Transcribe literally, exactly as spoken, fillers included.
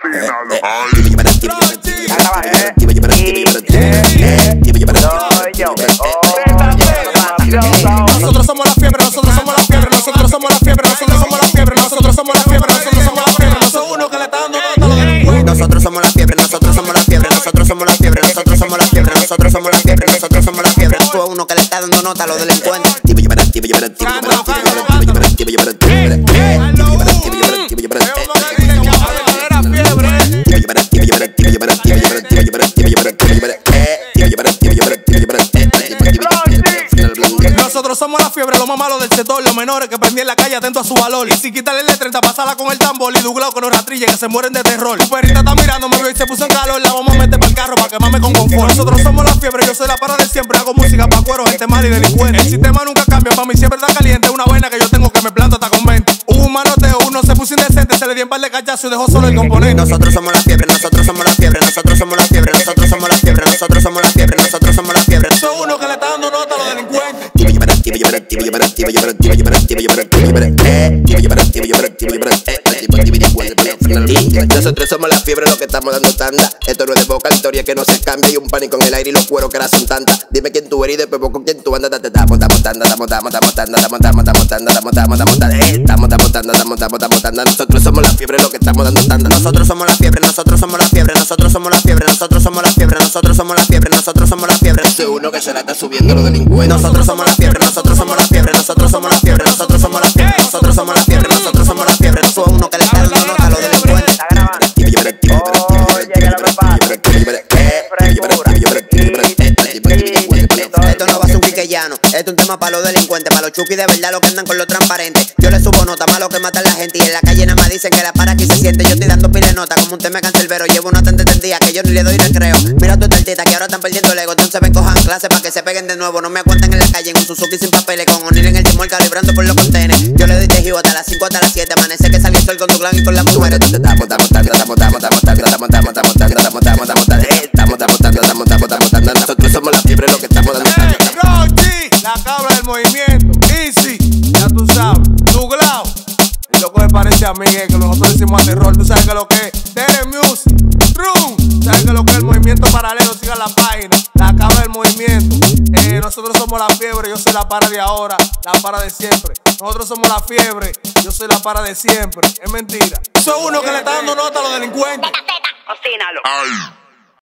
Cocínalo. Nosotros somos la fiebre, nosotros somos la fiebre, nosotros somos la fiebre, nosotros somos la fiebre, nosotros somos la fiebre, nosotros somos la fiebre, no son uno que le está dando nota a los delincuentes. Nosotros somos la fiebre, nosotros somos la fiebre, nosotros somos la fiebre, nosotros somos la fiebre, nosotros somos la fiebre, nosotros somos la fiebre. Tú uno que le está dando nota a los delincuentes. Nosotros somos la fiebre, lo más malo del sector, los menores que prendí en la calle atento a su valor. Y si quitarle el treinta, pasala con el tambor y Douglas con los rastrillos que se mueren de terror. Tu perrita está mirando, me vio y se puso en calor, la vamos a meter para el carro para quemarme con confort. Nosotros somos la fiebre, yo soy la para de siempre, hago música pa' cuero, gente mala y delincuente. El sistema nunca cambia, pa' mí siempre está caliente, una vaina que yo tengo que me planta hasta con veinte. Hubo un manoteo, uno se puso indecente, se le dio un par de cachazos y dejó solo el componente. Nosotros somos la fiebre, nosotros somos la fiebre, nosotros somos la fiebre, nosotros somos la fiebre, nosotros somos la fiebre, nosotros somos la fiebre. Son uno que le está dando nota a los delincuentes. Nosotros somos la fiebre, lo que estamos dando tanda. Esto no es de boca, historia que no se cambia. Y un pánico en el aire y los cueros que ahora son tantas. Dime quién tú eres y después con quién tú andas. Estamos, estamos, tanda, estamos, estamos, estamos, tanda, estamos, estamos, estamos, tanda, estamos, estamos, estamos, tanda, estamos, estamos, tanda, estamos, estamos, estamos, tanda. Nosotros somos la fiebre, lo que estamos dando tanda. Nosotros somos la fiebre, nosotros somos la fiebre, nosotros somos la fiebre, nosotros somos la fiebre, nosotros somos la fiebre, nosotros somos la fiebre. Ese uno que se la está subiendo los delincuentes. Nosotros somos la fiebre, nosotros somos la fiebre, nosotros somos la fiebre, nosotros somos la fiebre, nosotros somos la fiebre, nosotros somos la fiebre. Tú uno que le está dando nota a los delincuentes. Esto no va a ser un quiqueyano, esto es un tema para los delincuentes, para los chuquis de verdad, los que andan con lo transparente. Yo le subo nota, malo que matan a la gente y en la calle nada más dicen que la para aquí se siente. Yo estoy dando pile nota como un tema cancerbero, llevo una tanta tendía que yo ni le doy recreo. Mira tu tartita que ahora están perdiendo el ego, entonces ven cojan clase para que se peguen de nuevo. No me aguantan en la calle en un Suzuki sin papeles, con O'Neill en el timor calibrando por los contenes. Yo le doy tejido hasta las cinco hasta las siete, amanece que salió el sol con tu clan y con las mujeres. Estamos, estamos, estamos, estamos, estamos, estamos, estamos, estamos, estamos, estamos, estamos, estamos, estamos, estamos, estamos, estamos, estamos. Nosotros somos la fiebre, lo que estamos dando tanda. La cabra del movimiento, Easy, ya tú sabes, Douglas. El loco me parece a mí, eh, que nosotros decimos a terror. Tú sabes que lo que es Tere Music, Room. Sabes que lo que es el movimiento paralelo, siga la página. La cabra del movimiento. Eh, nosotros somos la fiebre, yo soy la para de ahora, la para de siempre. Nosotros somos la fiebre, yo soy la para de siempre. Es mentira. Soy uno que le está dando nota a los delincuentes. Cocínalo.